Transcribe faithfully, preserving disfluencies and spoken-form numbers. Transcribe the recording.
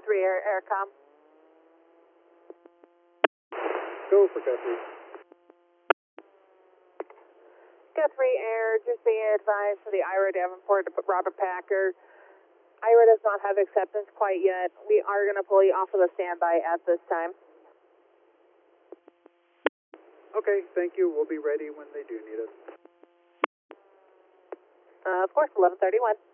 three Air, Aircom. Go for Guthrie. Guthrie Air, just being advised for the Ira Davenport to Robert Packer. Ira does not have acceptance quite yet. We are going to pull you off of the standby at this time. Okay, thank you. We'll be ready when they do need us. Uh, of course, eleven thirty-one.